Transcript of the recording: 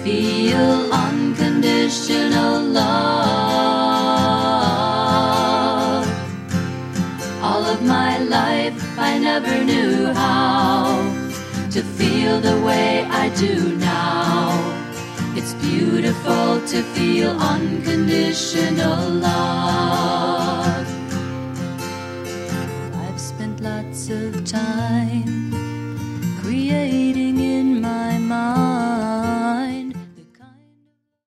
feel unconditional love. All of my life I never knew how to feel the way I do now. It's beautiful to feel unconditional love. I've spent lots of time creating